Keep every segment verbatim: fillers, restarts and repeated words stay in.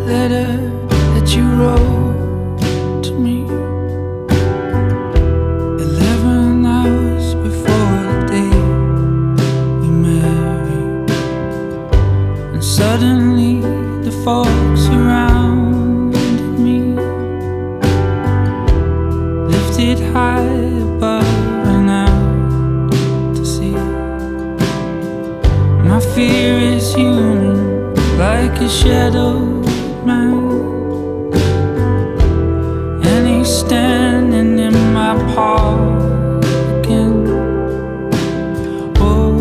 letter that you wrote to me eleven hours before the day we married. And suddenly the folks surrounded me, lifted high above and out to sea. My fear is human, like a shadowed man, and he's standing in my park again. Oh,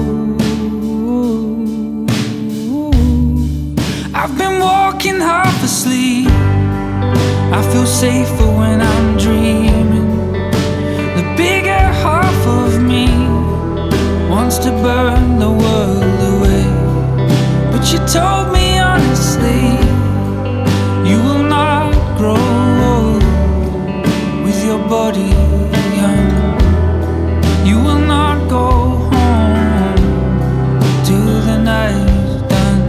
I've been walking half asleep. I feel safer when I'm dreaming. The bigger half of me wants to burn the world away, but you told me honestly, you will not grow old with your body young. You will not go home till the night is done.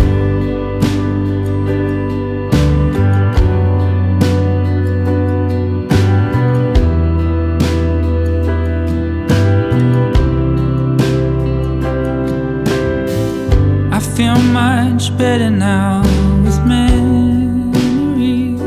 I feel much better now with memories,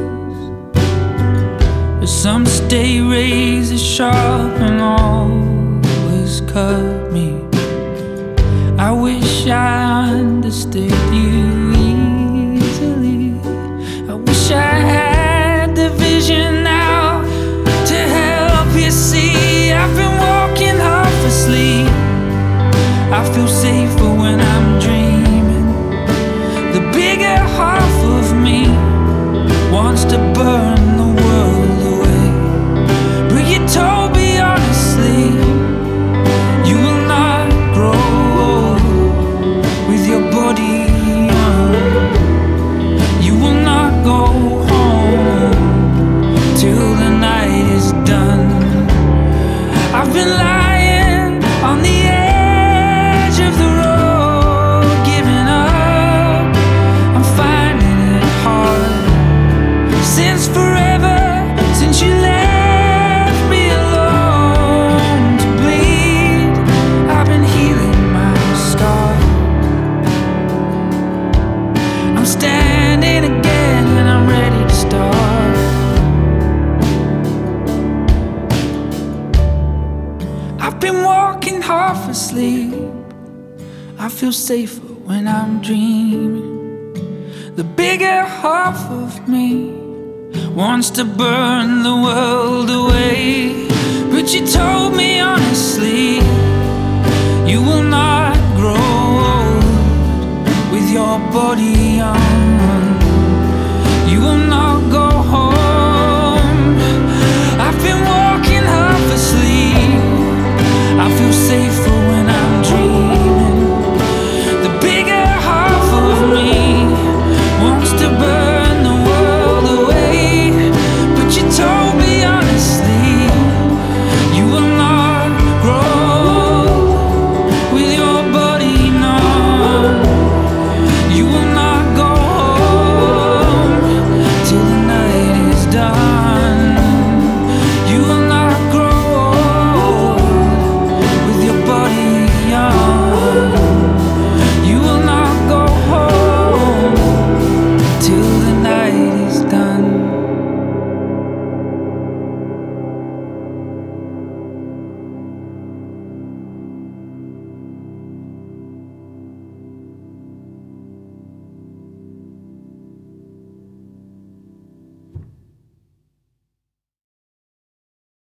but some stay razor sharp and always cut me. I wish I understood you easily. I wish I had the vision now to help you see. I've been walking half asleep. I feel safer when I'm dreaming. The bigger half of me wants to burn the world away, but you told me honestly, you will not grow old with your body young. You will not go home till the night is done. I've been lying on the edge of the road, giving up. I'm finding it hard. Since forever, since you left me alone to bleed, I've been healing my scar. I'm standing again and I'm ready to start. I've been walking half asleep. I feel safer when I'm dreaming. The bigger half of me wants to burn the world away, but you told me honestly, you will not grow old with your body young.